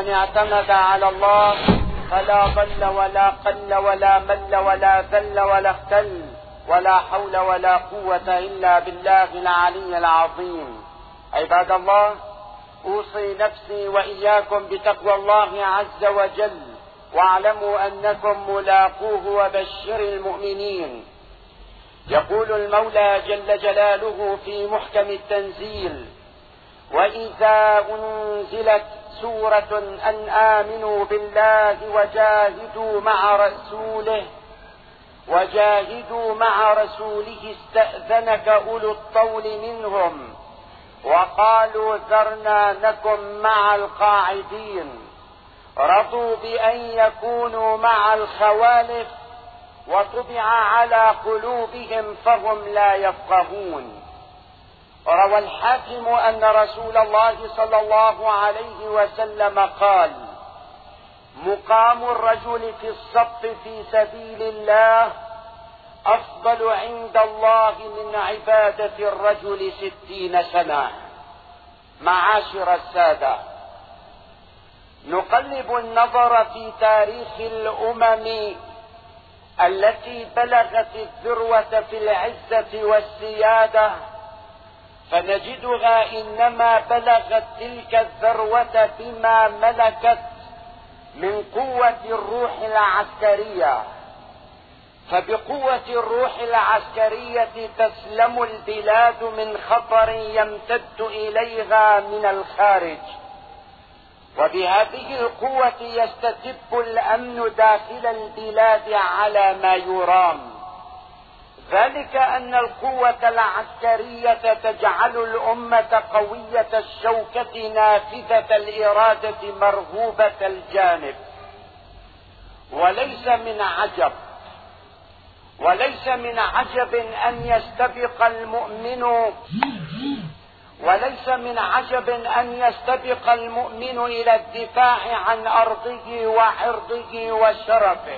من اعتمد على الله فلا ضل ولا قل ولا مل ولا ذل ولا اختل ولا حول ولا قوة إلا بالله العلي العظيم. عباد الله، أوصي نفسي وإياكم بتقوى الله عز وجل، واعلموا أنكم ملاقوه وبشر المؤمنين. يقول المولى جل جلاله في محكم التنزيل: وإذا أنزلت سورة أن آمنوا بالله وجاهدوا مع رسوله استأذنك أولو الطول منهم وقالوا ذرنا نكن مع القاعدين. رضوا بأن يكونوا مع الخوالف وطبع على قلوبهم فهم لا يفقهون. روى الحاكم أن رسول الله صلى الله عليه وسلم قال: مقام الرجل في الصف في سبيل الله أفضل عند الله من عبادة الرجل 60 سنة. معاشر السادة، نقلب النظر في تاريخ الأمم التي بلغت الذروة في العزة والسيادة، فنجدها إنما بلغت تلك الذروة بما ملكت من قوة الروح العسكرية. فبقوة الروح العسكرية تسلم البلاد من خطر يمتد إليها من الخارج، وبهذه القوة يستتب الأمن داخل البلاد على ما يرام. ذلك أن القوة العسكرية تجعل الأمة قوية الشوكة نافذة الإرادة مرغوبة الجانب. وليس من عجب أن يستبق المؤمن إلى الدفاع عن أرضه وعرضه وشرفه.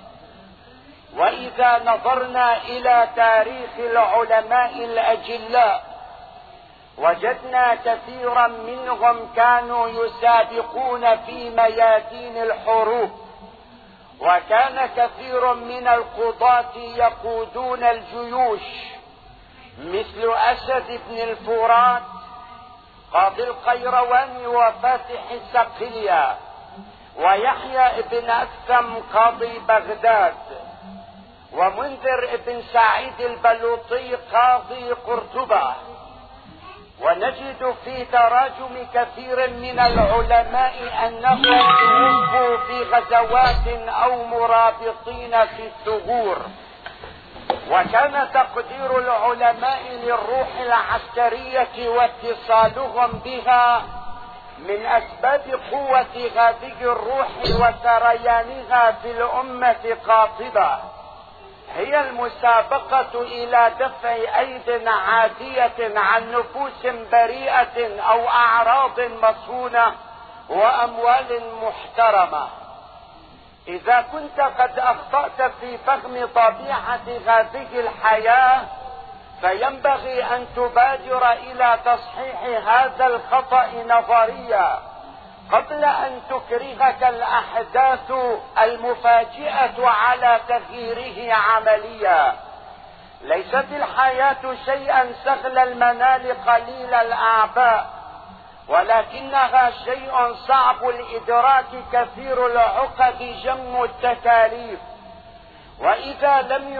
وإذا نظرنا إلى تاريخ العلماء الأجلاء وجدنا كثيرا منهم كانوا يسابقون في ميادين الحروب، وكان كثير من القضاة يقودون الجيوش مثل أسد بن الفرات قاضي القيروان وفاتح السقلية، ويحيى بن أكثم قاضي بغداد، ومنذر بن سعيد البلوطي قاضي قرطبة. ونجد في تراجم كثير من العلماء أنهم توفوا في غزوات أو مرابطين في الثغور. وكان تقدير العلماء للروح العسكرية واتصالهم بها من أسباب قوة هذه الروح وسريانها في الأمة قاطبة هي المسابقة إلى دفع أيد عادية عن نفوس بريئة أو أعراض مصونة وأموال محترمة. إذا كنت قد أخطأت في فهم طبيعة هذه الحياة فينبغي أن تبادر إلى تصحيح هذا الخطأ نظريا قبل أن تكرهك الأحداث المفاجئة على تغييره عمليا. ليست الحياة شيئا سهل المنال قليل الأعباء، ولكنها شيء صعب الإدراك كثير العقد جم التكاليف. وإذا لم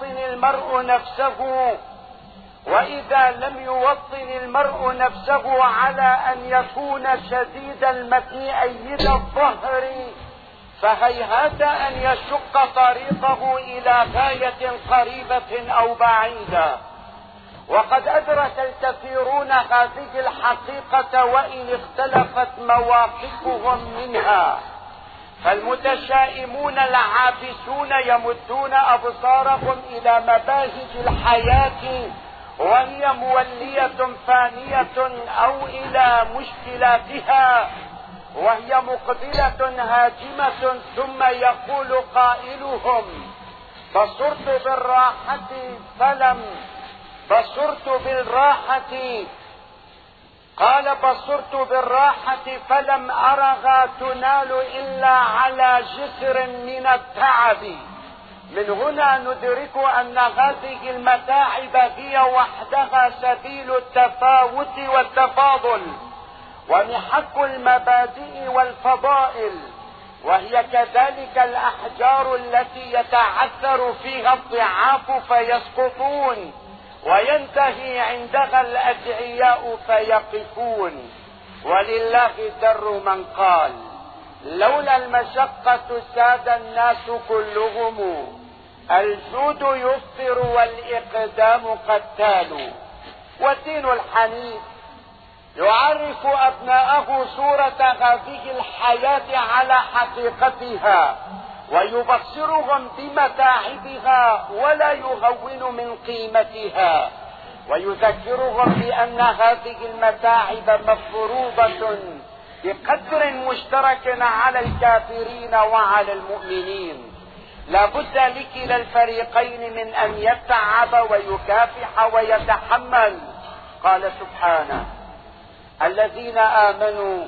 يوطن المرء نفسه على أن يكون شديد المتن أيد الظهر فهيهات أن يشق طريقه إلى غاية قريبة أو بعيدة. وقد أدرك الكثيرون هذه الحقيقة وإن اختلفت مواقفهم منها، فالمتشائمون العابسون يمدون أبصارهم إلى مباهج الحياة وهي مولية فانية أو إلى مشكلاتها وهي مقبلة هاجمة، ثم يقول قائلهم: بصرت بالراحة قال بصرت بالراحة فلم أرها تنال إلا على جسر من التعب. من هنا ندرك أن هذه المتاعب هي وحدها سبيل التفاوت والتفاضل ومحك المبادئ والفضائل، وهي كذلك الأحجار التي يتعثر فيها الضعاف فيسقطون، وينتهي عندها الأدعياء فيقفون. ولله در من قال لولا المشقة ساد الناس كلهم، الجود يفطر والإقدام قتال. والدين الحنيف يعرف أبناءه صورة هذه الحياة على حقيقتها، ويبصرهم بمتاعبها ولا يهون من قيمتها، ويذكرهم بأن هذه المتاعب مفروضة بقدر مشترك على الكافرين وعلى المؤمنين. لا بد لكلا الفريقين من أن يتعب ويكافح ويتحمل. قال سبحانه: الذين آمنوا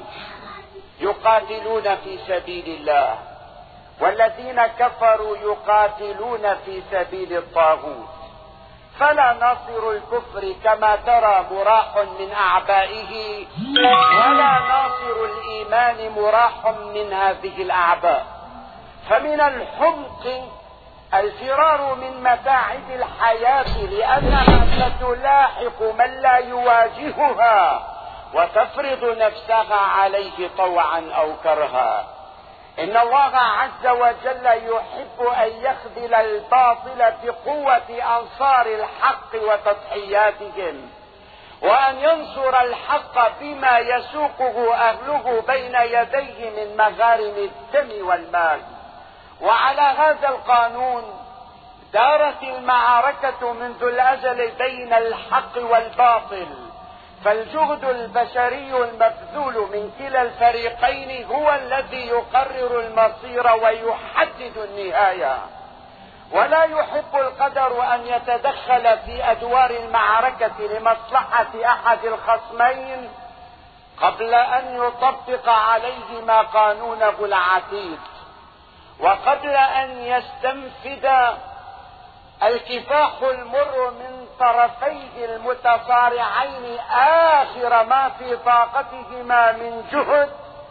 يقاتلون في سبيل الله والذين كفروا يقاتلون في سبيل الطاغوت، فلا ناصر الكفر كما ترى مراح من أعبائه، ولا ناصر الإيمان مراح من هذه الأعباء. فمن الحمق الفرار من متاعب الحياة لأنها ستلاحق من لا يواجهها وتفرض نفسها عليه طوعا أو كرها. إن الله عز وجل يحب أن يخذل الباطل بقوة أنصار الحق وتضحياتهم، وأن ينصر الحق بما يسوقه أهله بين يديه من مغارم الدم والمال. وعلى هذا القانون دارت المعركة منذ الأزل بين الحق والباطل، فالجهد البشري المبذول من كلا الفريقين هو الذي يقرر المصير ويحدد النهاية. ولا يحب القدر أن يتدخل في أدوار المعركة لمصلحة أحد الخصمين قبل أن يطبق عليهما قانونه العتيد، وقبل أن يستنفذ الكفاح المر من طرفيه المتصارعين آخر ما في طاقتهما من جهد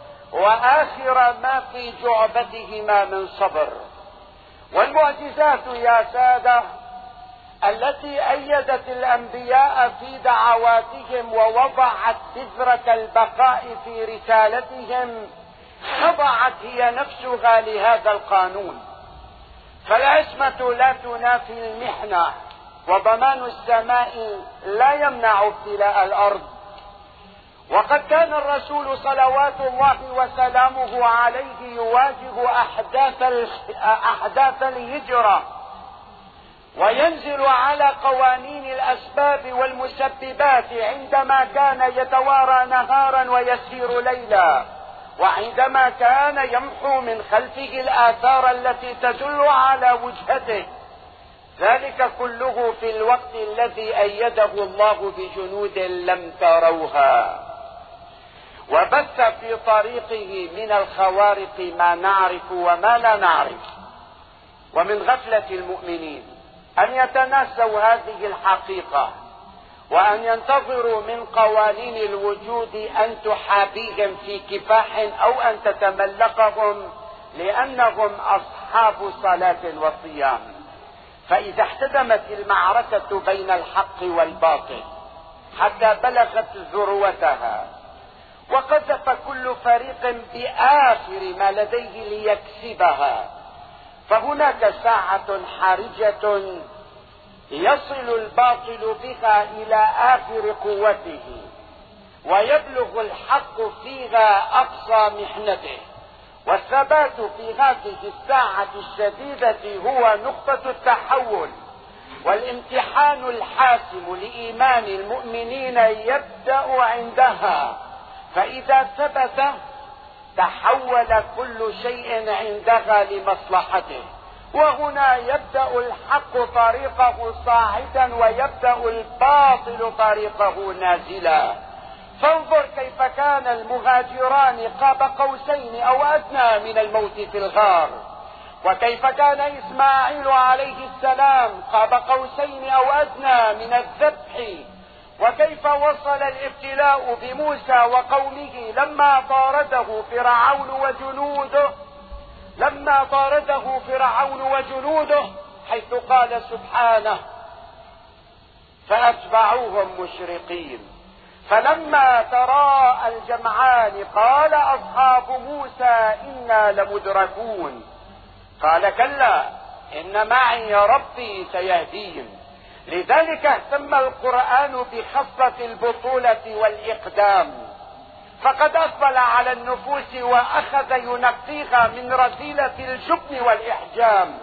وآخر ما في جعبتهما من صبر. والمعجزات يا سادة التي أيدت الأنبياء في دعواتهم ووضعت بذرة البقاء في رسالتهم خضعت هي نفسها لهذا القانون. فالعصمة لا تنافي المحنة، وضمان السماء لا يمنع ابتلاء الأرض. وقد كان الرسول صلوات الله وسلامه عليه يواجه أحداث الهجرة، وينزل على قوانين الأسباب والمسببات عندما كان يتوارى نهارا ويسير ليلا، وعندما كان يمحو من خلفه الآثار التي تدل على وجهته، ذلك كله في الوقت الذي أيده الله بجنود لم تروها. وبث في طريقه من الخوارق ما نعرف وما لا نعرف. ومن غفلة المؤمنين أن يتناسوا هذه الحقيقة، وأن ينتظروا من قوانين الوجود أن تحابيهم في كفاح أو أن تتملقهم لأنهم أصحاب صلاة وصيام. فإذا احتدمت المعركة بين الحق والباطل حتى بلغت ذروتها وقذف كل فريق بآخر ما لديه ليكسبها، فهناك ساعة حرجة يصل الباطل بها إلى آخر قوته، ويبلغ الحق فيها أقصى محنته. والثبات في هذه الساعة الشديدة هو نقطة التحول، والامتحان الحاسم لإيمان المؤمنين يبدأ عندها. فإذا ثبت تحول كل شيء عندها لمصلحته، وهنا يبدأ الحق طريقه صاعدا ويبدأ الباطل طريقه نازلا. فانظر كيف كان المهاجران قاب قوسين او ادنى من الموت في الغار، وكيف كان اسماعيل عليه السلام قاب قوسين او ادنى من الذبح، وكيف وصل الابتلاء بموسى وقومه لما طارده فرعون وجنوده حيث قال سبحانه: فأتبعوهم مشرقين، فلما تراءى الجمعان قال أصحاب موسى إنا لمدركون، قال كلا إن معي ربي سيهدين. لذلك اهتم القرآن بخصة البطولة والإقدام، فقد أقبل على النفوس وأخذ ينقيها من رذيلة الجبن والإحجام،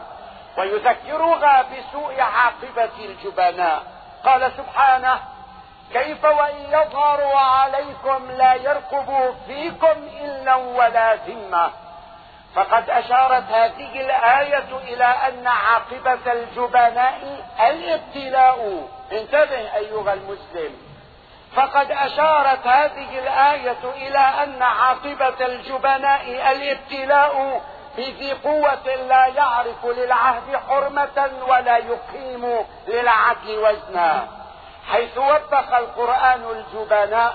ويذكرها بسوء عاقبة الجبناء. قال سبحانه: كيف وإن يظهروا عليكم لا يرقبوا فيكم إلا ولا ذمة. فقد أشارت هذه الآية إلى أن عاقبة الجبناء الابتلاء. انتبه أيها المسلم، فقد أشارت هذه الآية إلى أن عاقبة الجبناء الابتلاء بذي قوة لا يعرف للعهد حرمة ولا يقيم للعدل وزنا، حيث وبخ القرآن الجبناء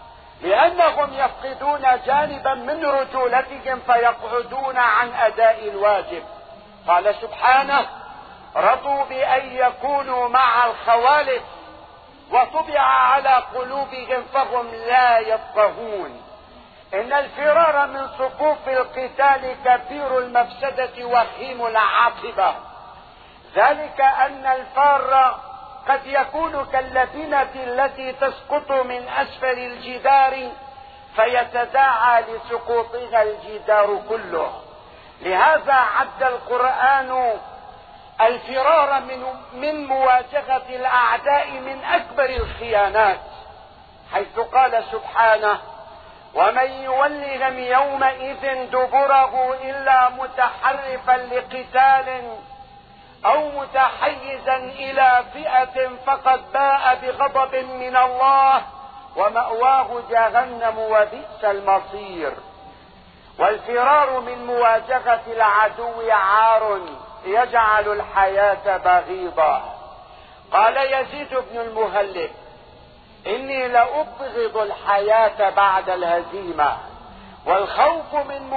لأنهم يفقدون جانبا من رجولتهم فيقعدون عن أداء الواجب. قال سبحانه: رضوا بأن يكونوا مع الخوالف وطبع على قلوبهم فهم لا يفقهون. إن الفرار من صفوف القتال كبير المفسدة وخيم العاقبة، ذلك أن الفار قد يكون كاللبنة التي تسقط من أسفل الجدار فيتداعى لسقوطها الجدار كله. لهذا عد القرآن الفرار من مواجهة الأعداء من أكبر الخيانات، حيث قال سبحانه: ومن يولهم يومئذ دبره إلا متحرفا لقتال أو متحيزا إلى فئة فقد باء بغضب من الله ومأواه جهنم وبئس المصير. والفرار من مواجهة العدو عار يجعل الحياة بغيضة. قال يزيد بن المهلب: إني لأبغض الحياة بعد الهزيمة، والخوف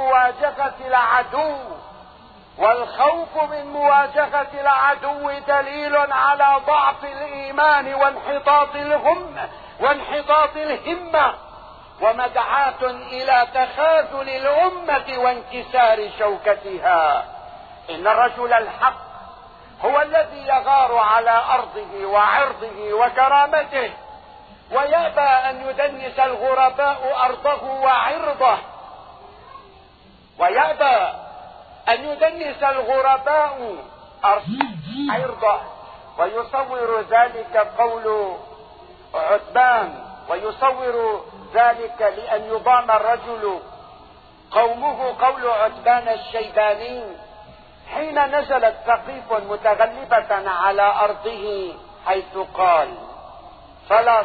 من مواجهة العدو دليل على ضعف الإيمان وانحطاط الهمة ومدعاة إلى تخاذل الأمة وانكسار شوكتها. إن الرجل الحق هو الذي يغار على أرضه وعرضه وكرامته، ويأبى أن يدنس الغرباء أرضه وعرضه، ويصور ذلك قول عتبان، ويصور ذلك لأن يضام الرجل قومه قول عتبان الشيباني حين نزلت ثقيف متغلبة على أرضه، حيث قال: فلا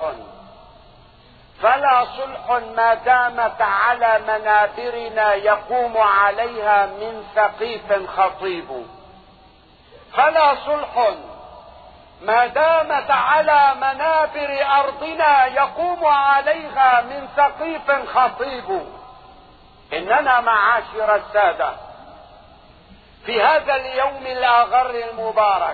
صلح ما دامت على منابرنا يقوم عليها من ثقيف خطيب. فلا صلح ما دامت على منابر أرضنا يقوم عليها من ثقيف خطيب. إننا معاشر السادة في هذا اليوم الأغر المبارك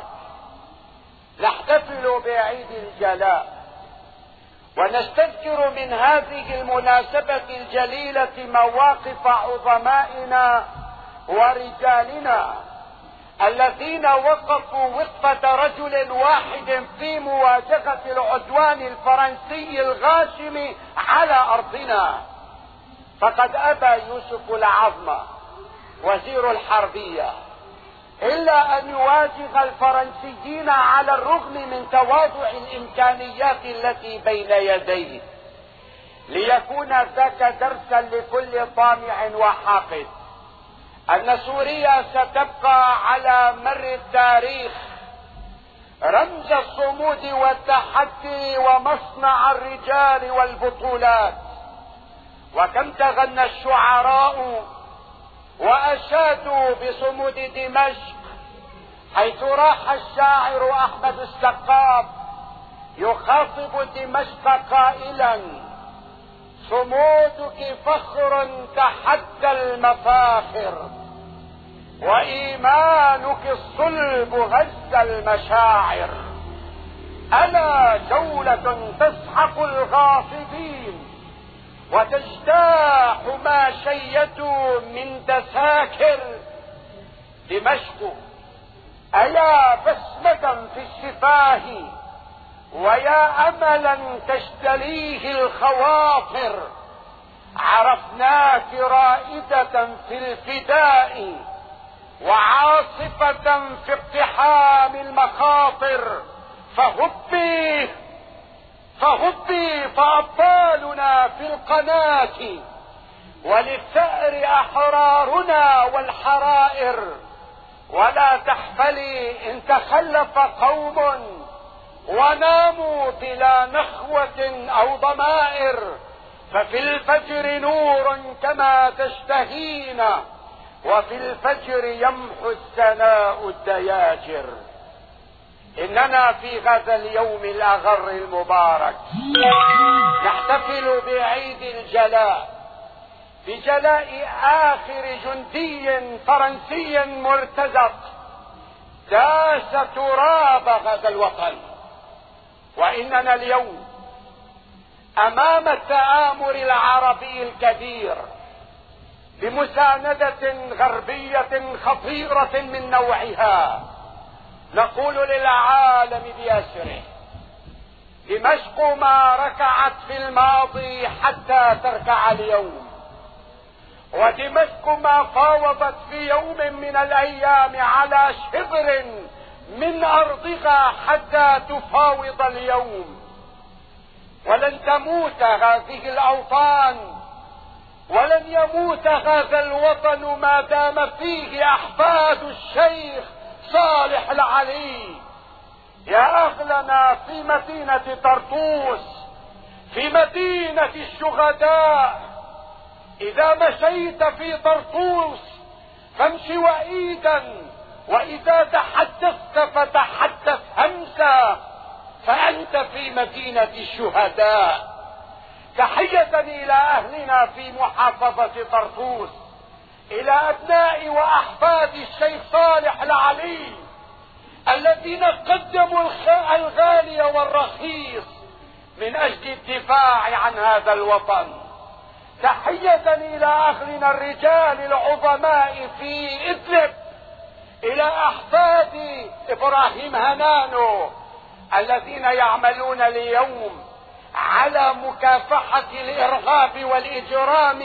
نحتفل بعيد الجلاء، ونستذكر من هذه المناسبة الجليلة مواقف عظمائنا ورجالنا الذين وقفوا وقفة رجل واحد في مواجهة العدوان الفرنسي الغاشم على أرضنا. فقد أبى يوسف العظم وزير الحربية إلا أن يواجه الفرنسيين على الرغم من تواضع الإمكانيات التي بين يديه، ليكون ذاك درسا لكل طامع وحاقد أن سوريا ستبقى على مر التاريخ رمز الصمود والتحدي ومصنع الرجال والبطولات. وكم تغنى الشعراء وأشادوا بصمود دمشق، حيث راح الشاعر أحمد السقاف يخاطب دمشق قائلا: صمودك فخر تحدى المفاخر، وإيمانك الصلب غز المشاعر. ألا جولة تسحق الغاصبين وتجتاح ما شيدوا من دساكر. دمشق أيا بسمة في الشفاه، ويا أملا تجتليه الخواطر. عرفناك رائدة في الفداء وعاصفة في اقتحام المخاطر. فهبي فأبطالنا في القناة، وللثأر أحرارنا والحرائر. ولا تحفلي إن تخلف قوم وناموا بلا نخوة أو ضمائر، ففي الفجر نور كما تشتهين، وفي الفجر يمحو السناء الدياجر. إننا في هذا اليوم الأغر المبارك نحتفل بعيد الجلاء، بجلاء آخر جندي فرنسي مرتزق داس تراب هذا الوطن. وإننا اليوم أمام التآمر العربي الكبير بمساندة غربية خطيرة من نوعها. نقول للعالم بأسره: دمشق ما ركعت في الماضي حتى تركع اليوم، ودمشق ما فاوضت في يوم من الأيام على شبر من أرضها حتى تفاوض اليوم. ولن تموت هذه الأوطان، ولن يموت هذا الوطن ما دام فيه أحفاد الشيخ صالح العلي. يا أهلنا في مدينة طرطوس، في مدينة الشهداء، إذا مشيت في طرطوس فامش وإيدا، وإذا تحدثت فتحدث همسا، فأنت في مدينة الشهداء. تحية إلى أهلنا في محافظة طرطوس، إلى أبناء وأحفاد الشيخ صالح العلي الذين قدموا الغالي والرخيص من أجل الدفاع عن هذا الوطن. تحية إلى أهلنا الرجال العظماء في إدلب، إلى أحفاد إبراهيم هنانو الذين يعملون اليوم على مكافحة الإرهاب والإجرام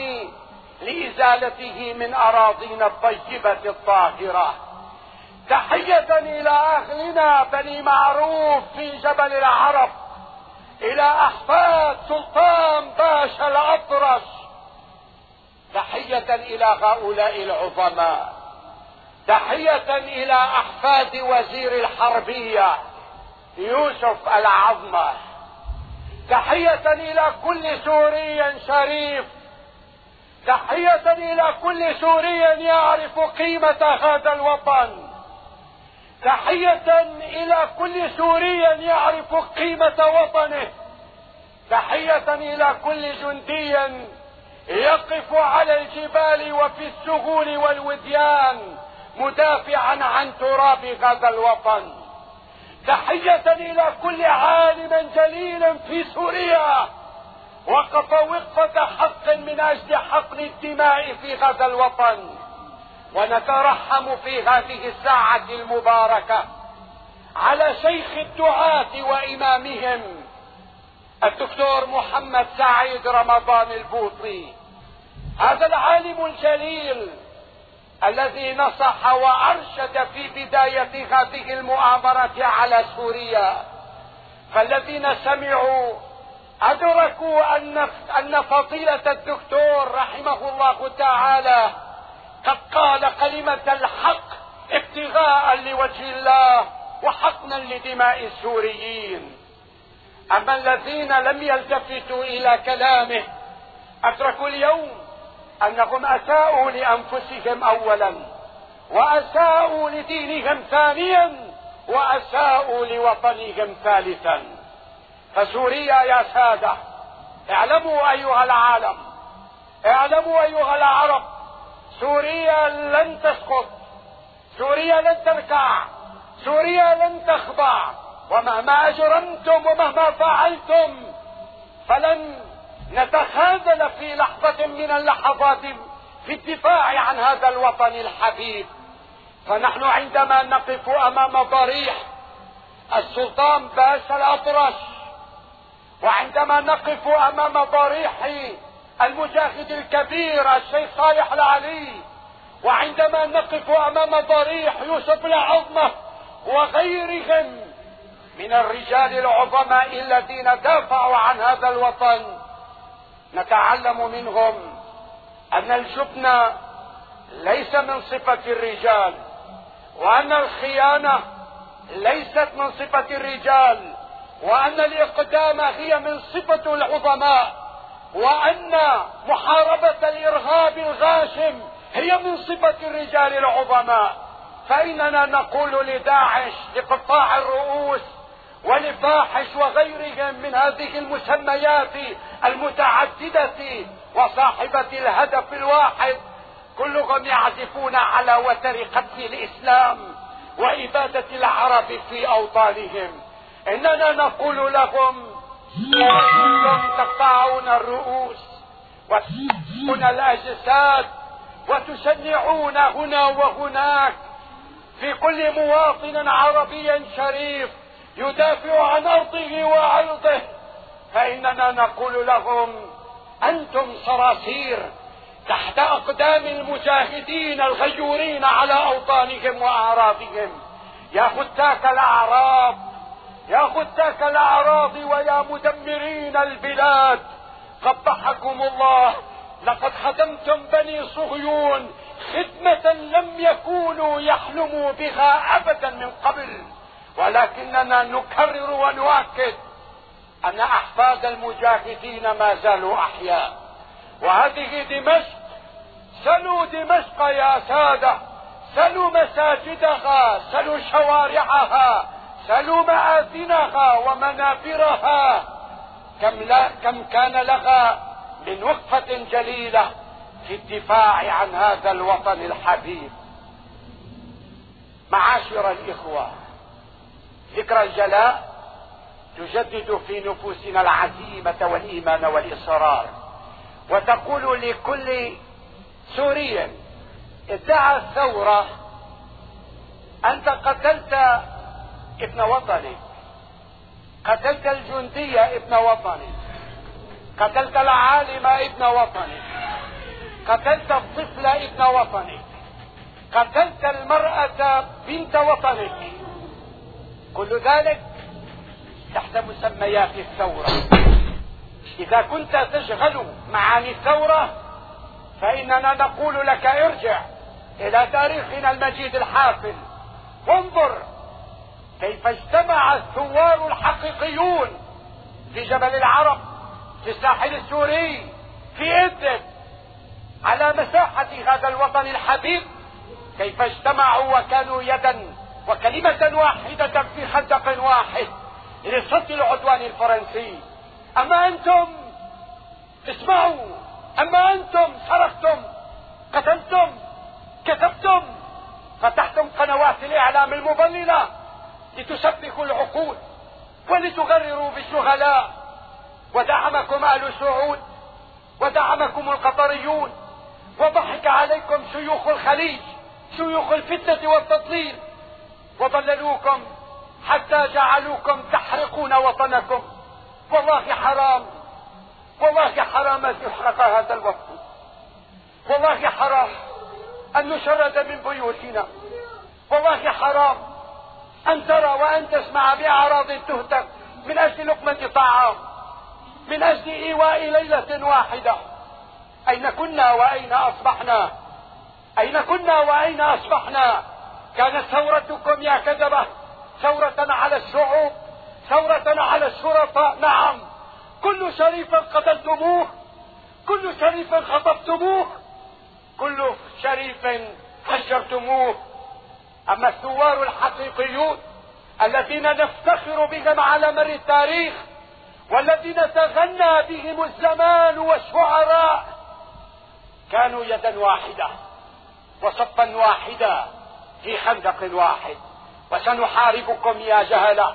لإزالته من أراضينا الطيبة الطاهرة. تحية إلى أهلنا بني معروف في جبل العرب، إلى أحفاد سلطان باشا الأطرش. تحية إلى هؤلاء العظماء. تحية إلى أحفاد وزير الحربية يوسف العظمة. تحية إلى كل سوري شريف. تحية إلى كل سوري يعرف قيمة هذا الوطن. تحية إلى كل سوري يعرف قيمة وطنه. تحية إلى كل جندي يقف على الجبال وفي السهول والوديان مدافعا عن تراب هذا الوطن. تحية إلى كل عالم جليل في سوريا وقف وقفة حق من أجل حقن الدماء في هذا الوطن. ونترحم في هذه الساعة المباركة على شيخ الدعاة وإمامهم الدكتور محمد سعيد رمضان البوطي، هذا العالم الجليل الذي نصح وأرشد في بداية هذه المؤامرة على سوريا. فالذين سمعوا أدركوا أن فضيلة الدكتور رحمه الله تعالى قد قال كلمة الحق ابتغاء لوجه الله، وحقنا لدماء السوريين. أما الذين لم يلتفتوا إلى كلامه أدركوا اليوم أنهم أساءوا لأنفسهم أولا، وأساءوا لدينهم ثانيا، وأساءوا لوطنهم ثالثا. فسوريا يا سادة، اعلموا أيها العالم، اعلموا أيها العرب، سوريا لن تسقط، سوريا لن تركع، سوريا لن تخضع، ومهما أجرمتم ومهما فعلتم فلن نتخاذل في لحظة من اللحظات في الدفاع عن هذا الوطن الحبيب. فنحن عندما نقف أمام ضريح السلطان باشا الأطرش، وعندما نقف أمام ضريح المجاهد الكبير الشيخ صالح العلي، وعندما نقف أمام ضريح يوسف العظمة وغيرهم من الرجال العظماء الذين دافعوا عن هذا الوطن، نتعلم منهم أن الجبن ليس من صفة الرجال، وأن الخيانة ليست من صفة الرجال، وأن الإقدام هي من صفة العظماء، وأن محاربة الإرهاب الغاشم هي من صفة الرجال العظماء. فإننا نقول لداعش، لقطاع الرؤوس ولفاحش وغيرهم من هذه المسميات المتعددة وصاحبة الهدف الواحد، كلهم يعزفون على وتر قتل الإسلام وإبادة العرب في أوطانهم. إننا نقول لهم: أنتم تقطعون الرؤوس وتسلبون الأجساد وتشنعون هنا وهناك في كل مواطن عربي شريف يدافع عن أرضه وعرضه، فإننا نقول لهم: أنتم صراصير تحت أقدام المجاهدين الغيورين على أوطانهم وأعراضهم. يا فتاك الأعراض، يا فتاك الأعراض ويا مدمرين البلاد، قبحكم الله، لقد خدمتم بني صهيون خدمة لم يكونوا يحلموا بها أبدا من قبل، ولكننا نكرر ونؤكد أن أحفاد المجاهدين ما زالوا أحياء. وهذه دمشق، سلوا دمشق يا سادة، سلوا مساجدها، سلوا شوارعها، سلوا مآذنها ومنابرها، كم كان لها من وقفة جليلة في الدفاع عن هذا الوطن الحبيب. معاشر الإخوة، ذكرى الجلاء تجدد في نفوسنا العزيمة والإيمان والإصرار، وتقول لكل سوري ادعى الثورة: أنت قتلت ابن وطنك، قتلت الجندي ابن وطنك، قتلت العالم ابن وطنك، قتلت الطفل ابن وطنك، قتلت المرأة بنت وطنك، كل ذلك تحت مسميات الثورة. إذا كنت تشغل معاني الثورة فإننا نقول لك: ارجع إلى تاريخنا المجيد الحافل، وانظر كيف اجتمع الثوار الحقيقيون في جبل العرب، في الساحل السوري، في إدلب، على مساحة هذا الوطن الحبيب، كيف اجتمعوا وكانوا يدا وكلمة واحدة في خندق واحد لصد العدوان الفرنسي. أما أنتم اسمعوا، أما أنتم صرختم، قتلتم، كتبتم، فتحتم قنوات الإعلام المضللة لتسبكوا العقول ولتغرروا بالشغلاء، ودعمكم آل سعود ودعمكم القطريون، وضحك عليكم شيوخ الخليج، شيوخ الفتنة والتضليل، وضللوكم حتى جعلوكم تحرقون وطنكم. والله حرام، والله حرام أن يحرق هذا الوطن، والله حرام أن نشرد من بيوتنا، والله حرام أن ترى وأن تسمع بأعراض تهتك من أجل لقمة طعام، من أجل إيواء ليلة واحدة. أين كنا وأين أصبحنا؟ أين كنا وأين أصبحنا؟ كانت ثورتكم يا كذبة ثورة على الشعوب، ثورة على الشرطاء. نعم، كل شريف قتلتموه، كل شريف خطفتموه، كل شريف فجرتموه. اما الثوار الحقيقيون الذين نفتخر بهم على مر التاريخ، والذين تغنى بهم الزمان والشعراء، كانوا يدا واحدة وصفا واحدا في خندق واحد. وسنحاربكم يا جهلة،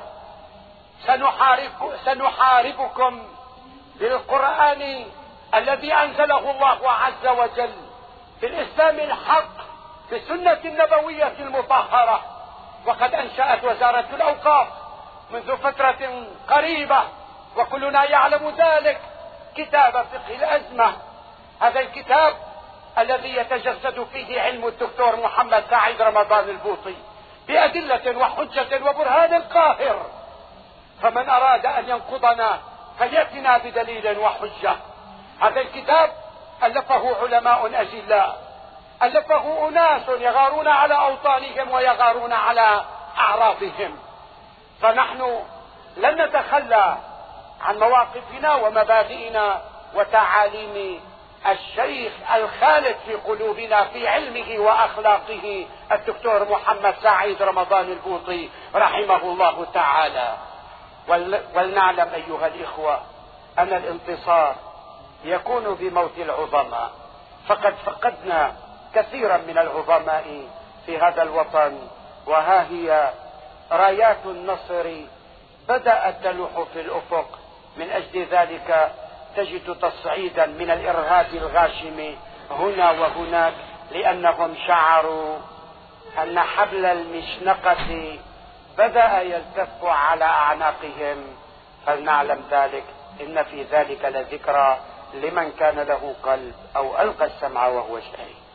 سنحاربكم بالقرآن الذي أنزله الله عز وجل، بالإسلام الحق، بالسنة النبوية المطهرة. وقد أنشأت وزارة الأوقاف منذ فترة قريبة، وكلنا يعلم ذلك، كتاب فقه الأزمة. هذا الكتاب الذي يتجسد فيه علم الدكتور محمد سعيد رمضان البوطي بأدلة وحجة وبرهان قاهر. فمن أراد أن ينقضنا فليأتنا بدليل وحجة. هذا الكتاب ألفه علماء أجلاء، ألفه أناس يغارون على أوطانهم ويغارون على أعراضهم. فنحن لن نتخلى عن مواقفنا ومبادئنا وتعاليم الشيخ الخالد في قلوبنا في علمه وأخلاقه الدكتور محمد سعيد رمضان البوطي رحمه الله تعالى. ولنعلم أيها الإخوة أن الانتصار يكون بموت العظماء، فقد فقدنا كثيرا من العظماء في هذا الوطن، وها هي رايات النصر بدأت تلوح في الأفق. من أجل ذلك تجد تصعيدا من الإرهاب الغاشم هنا وهناك، لأنهم شعروا أن حبل المشنقة بدأ يلتف على أعناقهم. فلنعلم ذلك، إن في ذلك لذكرى لمن كان له قلب أو ألقى السمع وهو شهيد.